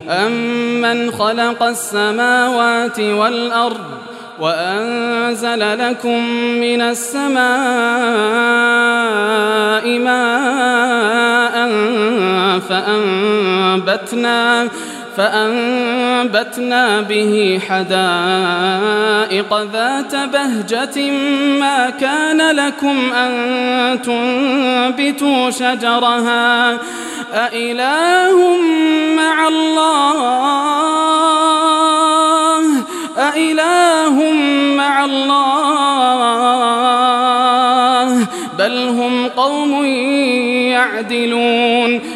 أَمَّنْ خَلَقَ السَّمَاوَاتِ وَالْأَرْضَ وَأَنزَلَ لَكُم مِّنَ السَّمَاءِ مَاءً فأنبتنا به حدائق ذات بهجة ما كان لكم أن تنبتوا شجرها أإله مع الله بل هم قوم يعدلون